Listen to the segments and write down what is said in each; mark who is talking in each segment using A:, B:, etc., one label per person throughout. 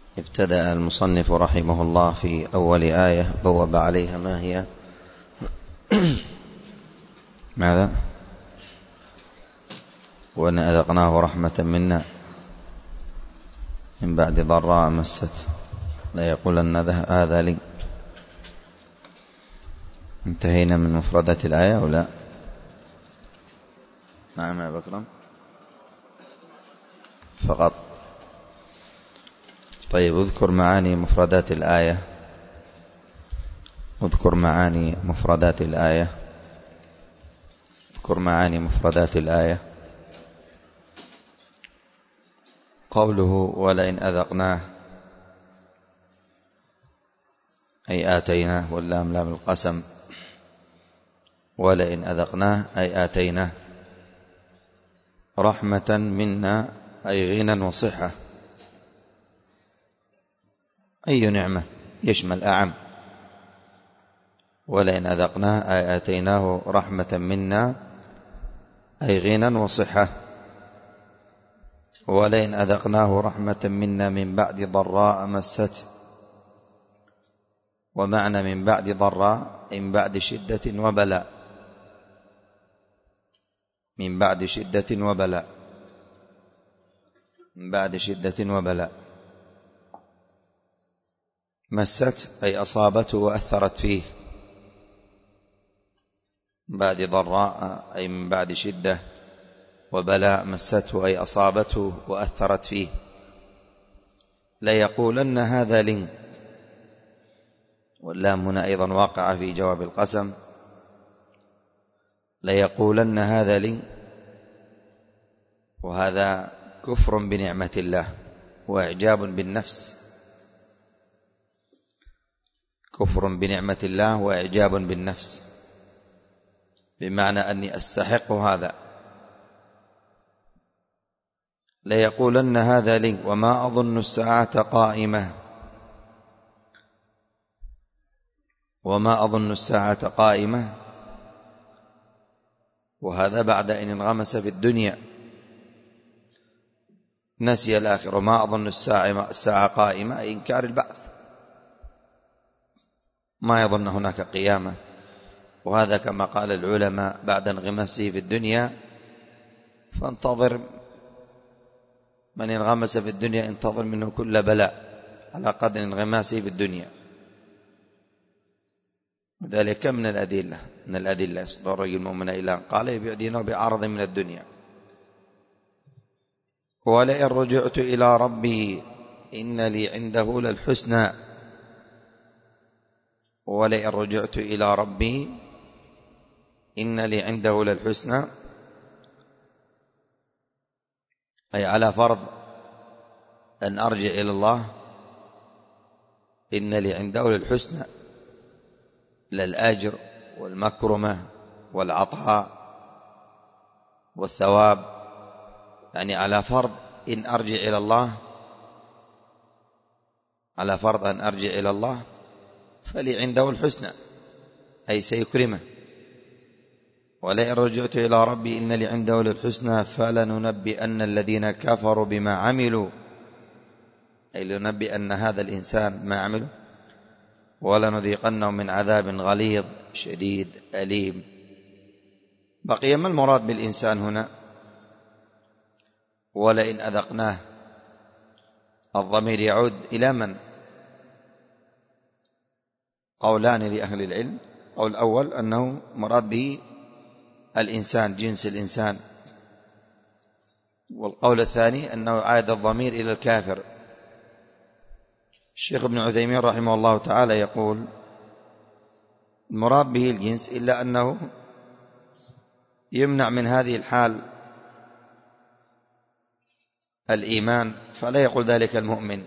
A: ابتدأ المصنف رحمه الله في أول آية بوب عليها ما هي ماذا؟ وأن أذقناه رحمة منا من بعد ضراء مست لا يقولن هذا لي. انتهينا من مفردات الآية أو لا؟ نعم يا بكرم فقط. طيب اذكر معاني مفردات الآية. اذكر معاني مفردات الآية. اذكر معاني مفردات الآية. قوله ولئن أذقناه أي آتيناه، واللام لام القسم. ولئن أذقناه أي آتيناه رحمة منا أي غنى وصحة. أي نعمة يشمل أعم. ولئن أذقناه أي آتيناه رحمة منا أي غنى وصحة. ولئن أذقناه رحمة منا من بعد ضراء مسته. ومعنى من بعد ضراء من بعد شدة وبلاء. من بعد شدة وبلاء. من بعد شدة وبلاء. مست أي أصابته وأثرت فيه. من بعد ضراء أي من بعد شدة، وبلاء مسته أي أصابته وأثرت فيه. ليقولن هذا لي، واللام هنا أيضا واقعة في جواب القسم. ليقولن هذا لي، وهذا كفر بنعمة الله وإعجاب بالنفس. كفر بنعمة الله وإعجاب بالنفس، بمعنى أني أستحق هذا. ليقولن هذا لي وما أظن الساعة قائمة. وما أظن الساعة قائمة، وهذا بعد أن انغمس في الدنيا نسي الآخر. وما أظن الساعة قائمة أي إنكار البعث، ما يظن هناك قيامة. وهذا كما قال العلماء بعد انغماسه في الدنيا. فانتظر من انغمس في الدنيا، انتظر منه كل بلاء على قدر انغماسه في الدنيا. وذلك من الأدلة يصدر الرجل المؤمن إلى أن قال يبيع دينه بعرض من الدنيا. ولئن رجعت إلى ربي إن لي عنده للحسنى. ولئن رجعت إلى ربي إن لي عنده للحسنى أي على فرض أن أرجع إلى الله. إن لي عنده للحسنى، للأجر والمكرمة والعطاء والثواب. يعني على فرض إن أرجع إلى الله، على فرض أن أرجع إلى الله فلي عنده الحسنى أي سيكرمه. ولئن رجعت إلى ربي إن لي عنده للحسنى فلننبئن الذين كفروا بما عملوا، أي لننبئن هذا الإنسان ما عمله. ولنذيقنهم من عذاب غليظ شديد أليم. بقي ما المراد بالإنسان هنا؟ ولئن أذقناه، الضمير يعود إلى من؟ قولان لأهل العلم. قول الأول أنه مراد به الإنسان، جنس الإنسان. والقول الثاني أنه عاد الضمير إلى الكافر. الشيخ ابن عثيمين رحمه الله تعالى يقول المراد به الجنس، إلا أنه يمنع من هذه الحال الإيمان، فلا يقول ذلك المؤمن.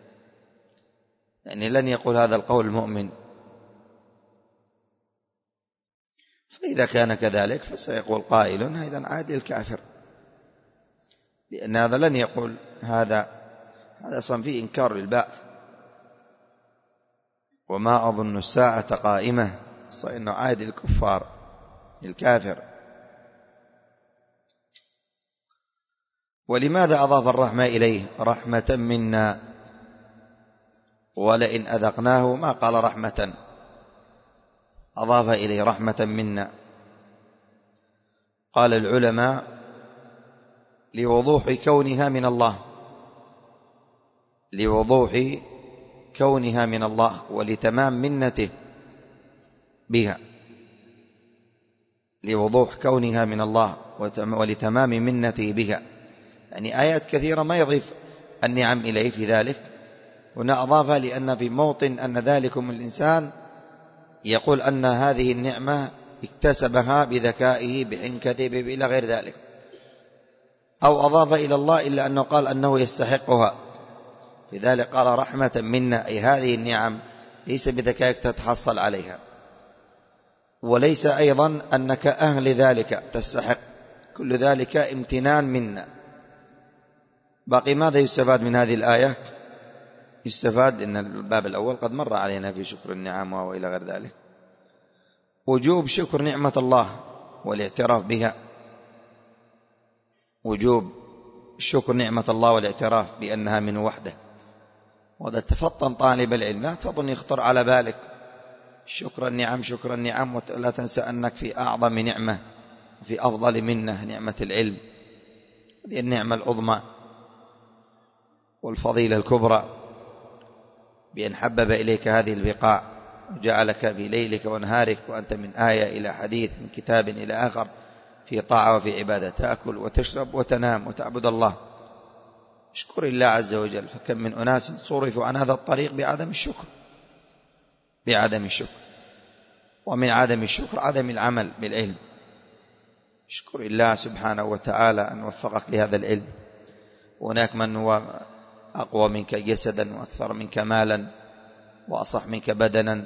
A: يعني لن يقول هذا القول المؤمن. فإذا كان كذلك فسيقول قائل إذن عادي الكافر، لأن هذا لن يقول هذا أصلا فيه إنكار للبعث. وما أظن الساعة قائمة، فإنه عادي الكفار الكافر. ولماذا أضاف الرحمة إليه؟ رحمة منا ولئن أذقناه ما قال رحمة، أضاف إليه رحمة منا. قال العلماء لوضوح كونها من الله، لوضوح كونها من الله ولتمام منته بها، لوضوح كونها من الله ولتمام منته بها. يعني آيات كثيرة ما يضيف النعم إليه في ذلك، هنا أضاف لأن في موطن أن ذلكم الإنسان يقول أن هذه النعمة اكتسبها بذكائه بحنكته إلى غير ذلك، أو أضاف إلى الله إلا أنه قال أنه يستحقها، لذلك قال رحمة منا، أي هذه النعم ليس بذكائك تتحصل عليها، وليس أيضا أنك أهل ذلك تستحق، كل ذلك امتنان منا. باقي ماذا يستفاد من هذه الآية؟ يستفاد أن الباب الأول قد مر علينا في شكر النعم وإلى غير ذلك، وجوب شكر نعمة الله والاعتراف بها، وجوب شكر نعمة الله والاعتراف بأنها منه وحده. وهذا تفطن طالب العلم، لا تظن يخطر على بالك شكر النعم شكر النعم، ولا تنسى أنك في أعظم نعمة وفي أفضل منه نعمة العلم، هذه النعمة العظمى والفضيلة الكبرى، بأن حبب إليك هذه البقاع وجعلك في ليلك ونهارك وأنت من آية إلى حديث، من كتاب إلى آخر، في طاعة وفي عبادة، تأكل وتشرب وتنام وتعبد الله. اشكر الله عز وجل، فكم من أناس صرفوا عن هذا الطريق بعدم الشكر، بعدم الشكر، ومن عدم الشكر عدم العمل بالعلم. اشكر الله سبحانه وتعالى أن وفقك لهذا العلم. هناك من هو أقوى منك جسدا وأكثر منك مالا وأصح منك بدنا،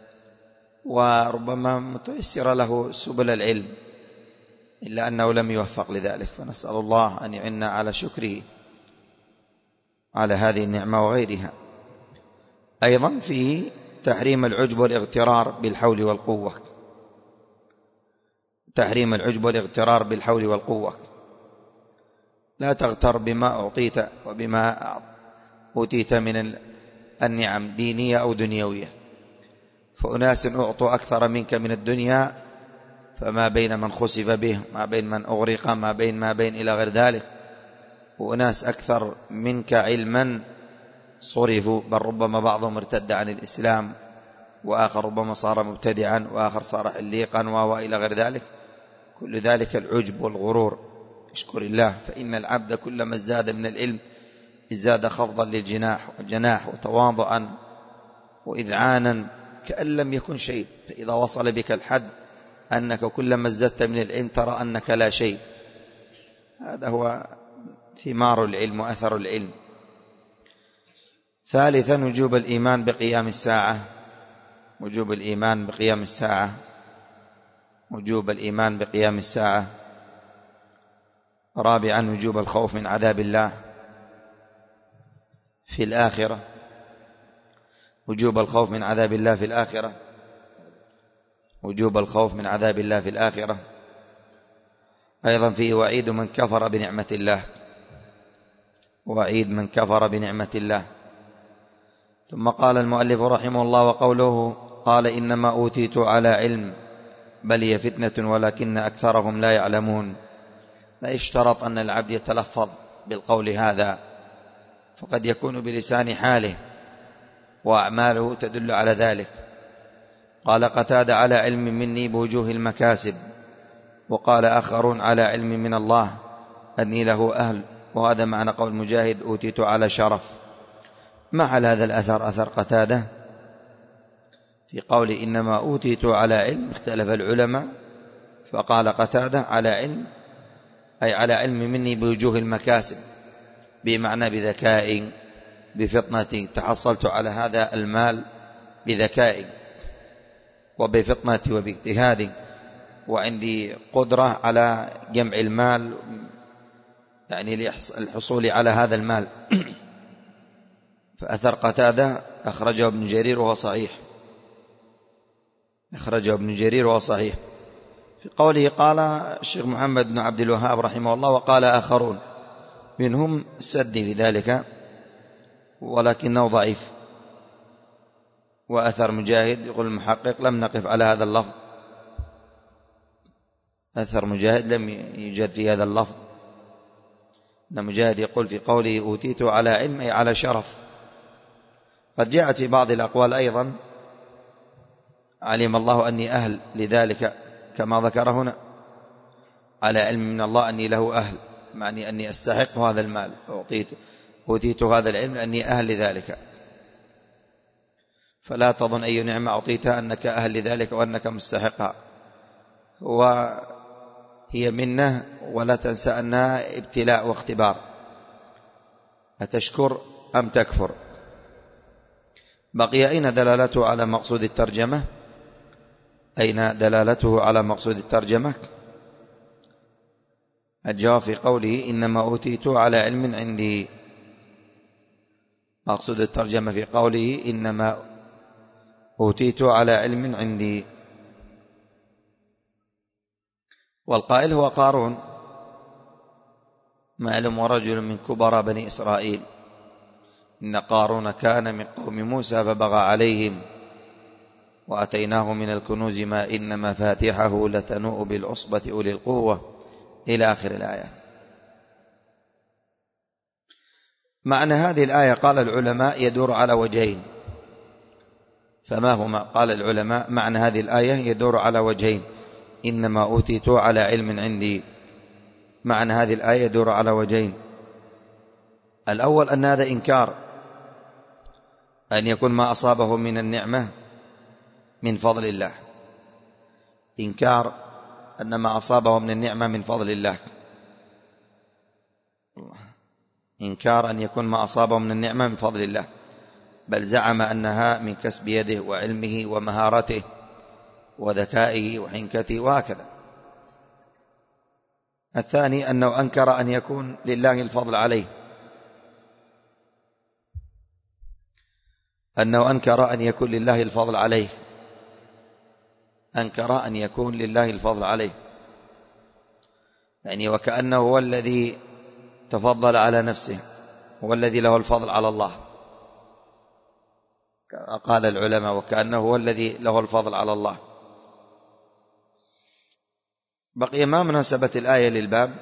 A: وربما متيسر له سبل العلم، إلا أنه لم يوفق لذلك، فنسأل الله أن يعنا على شكره على هذه النعمة وغيرها. أيضا فيه تحريم العجب والاغترار بالحول والقوة، تحريم العجب والاغترار بالحول والقوة، لا تغتر بما أعطيت وبما أوتيت من النعم دينية أو دنيوية، فأناس أعطوا أكثر منك من الدنيا، فما بين من خسف به، ما بين من أغرق، ما بين إلى غير ذلك، وأناس أكثر منك علما صرفوا، بل ربما بعضهم ارتد عن الإسلام، وآخر ربما صار مبتدعا، وآخر صار حليقا وإلى غير ذلك. كل ذلك العجب والغرور. اشكر الله، فإن العبد كلما ازداد من العلم ازداد خفضا للجناح وجناح وتواضعا وإذعانا كأن لم يكن شيء، فإذا وصل بك الحد أنك كلما ازددت من العلم ترى أنك لا شيء. هذا هو ثمار العلم وأثر العلم. ثالثا وجوب الإيمان بقيام الساعة، وجوب الإيمان بقيام الساعة، وجوب الإيمان بقيام الساعة. رابعا وجوب الخوف من عذاب الله في الآخرة، وجوب الخوف من عذاب الله في الآخرة، وجوب الخوف من عذاب الله في الآخرة. أيضا فيه وعيد من كفر بنعمة الله، وعيد من كفر بنعمة الله. ثم قال المؤلف رحمه الله وقوله قال إنما أوتيت على علم بل هي فتنة ولكن أكثرهم لا يعلمون. لا يشترط أن العبد يتلفظ بالقول هذا، فقد يكون بلسان حاله وأعماله تدل على ذلك. قال قتادة على علم مني بوجوه المكاسب، وقال آخرون على علم من الله أني له أهل، وهذا معنى قول مجاهد أوتيت على شرف. محل هذا الأثر أثر قتادة في قول إنما أوتيت على علم، اختلف العلماء، فقال قتادة على علم أي على علم مني بوجوه المكاسب، بمعنى بذكاء بفطنة، تحصلت على هذا المال بذكاء وبفطنة وباجتهاد، وعندي قدرة على جمع المال، يعني للحصول على هذا المال. فأثر قتادة أخرجه ابن جرير وهو صحيح، أخرجه ابن جرير وهو صحيح. في قوله قال الشيخ محمد بن عبد الوهاب رحمه الله وقال آخرون، منهم السدي في ذلك ولكنه ضعيف، وأثر مجاهد يقول المحقق لم نقف على هذا اللفظ، أثر مجاهد لم يوجد في هذا اللفظ، أن مجاهد يقول في قوله أوتيت على علم أي على شرف. قد جاءت في بعض الأقوال أيضا علم الله أني أهل لذلك كما ذكر هنا، على علم من الله أني له أهل، معني أني أستحق هذا المال، أوتيت هذا العلم أني أهل لذلك. فلا تظن أي نعمة أعطيتها أنك أهل لذلك وأنك مستحقها، وهي منة، ولا تنسى أنها ابتلاء واختبار، أتشكر أم تكفر. بقي أين دلالته على مقصود الترجمة؟ أين دلالته على مقصود الترجمة؟ الجواب في قوله إنما أوتيت على علم عندي. مقصود الترجمة في قوله إنما أوتيت على علم عندي. والقائل هو قارون، معلم ورجل من كبراء بني إسرائيل. إن قارون كان من قوم موسى فبغى عليهم وأتيناه من الكنوز ما إن مفاتحه لتنوء بالعصبة أولي القوة إلى آخر الآيات. معنى هذه الآية قال العلماء يدور على وجهين. فما هما؟ قال العلماء معنى هذه الآية يدور على وجهين، إنما أوتيت على علم عندي. معنى هذه الآية يدور على وجهين. الأول أن هذا إنكار، أن يكون ما أصابه من النعمة من فضل الله، إنكار أن ما أصابه من النعمة من فضل الله، إنكار أن يكون ما أصابه من النعمة من فضل الله، بل زعم أنها من كسب يده وعلمه ومهارته وذكائه وحنكته وهكذا. الثاني أنه أنكر أن يكون لله الفضل عليه، أنه أنكر أن يكون لله الفضل عليه، أنكر أن يكون لله الفضل عليه، يعني وكأنه هو الذي تفضل على نفسه، هو الذي له الفضل على الله. قال العلماء وكأنه هو الذي له الفضل على الله. بقي ما مناسبة الآية للباب؟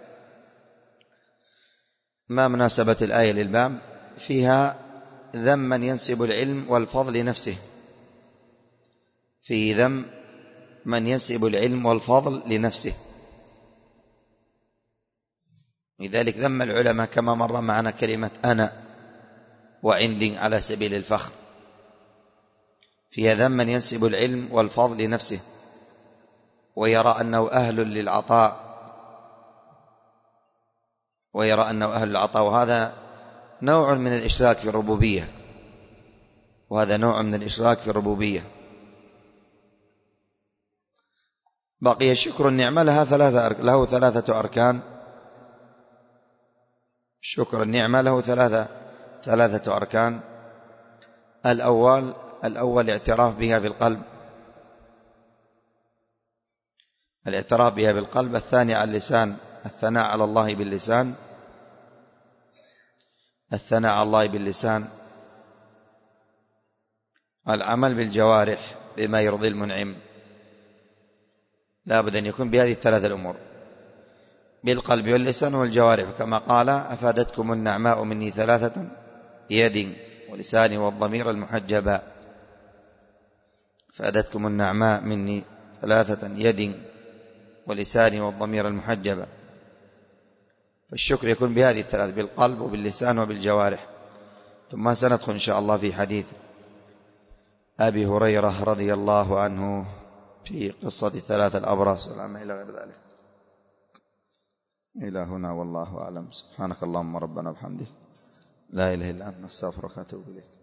A: ما مناسبة الآية للباب؟ فيها ذم من ينسب العلم والفضل لنفسه، فيه ذم من ينسب العلم والفضل لنفسه. لذلك ذم العلماء كما مر معنا كلمة أنا وعندي على سبيل الفخر، فيها ذم من ينسب العلم والفضل لنفسه ويرى أنه أهل للعطاء، ويرى أنه أهل للعطاء، وهذا نوع من الإشراك في الربوبية، وهذا نوع من الإشراك في الربوبية. بقي شكر النعمة له ثلاثة أركان. شكر النعمة له ثلاثة أركان. الأول اعتراف بها في القلب، الاعتراف بها بالقلب. الثاني على اللسان، الثناء على الله باللسان، الثناء على الله باللسان. العمل بالجوارح بما يرضي المنعم. لا بد أن يكون بهذه الثلاثة الأمور، بالقلب واللسان والجوارح، كما قال أفادتكم النعماء مني ثلاثة يد ولسان والضمير المحجبا. أفادتكم النعماء مني ثلاثة يد ولسان والضمير المحجبا. فالشكر يكون بهذه الثلاث، بالقلب وباللسان وبالجوارح. ثم سندخل إن شاء الله في حديث أبي هريرة رضي الله عنه في قصة الثلاثة الأبرص والعمى إلى غير ذلك. إلى هنا والله أعلم. سبحانك اللهم ربنا وبحمدك، لا إله إلا أنت، نستغفرك ونتوب إليك.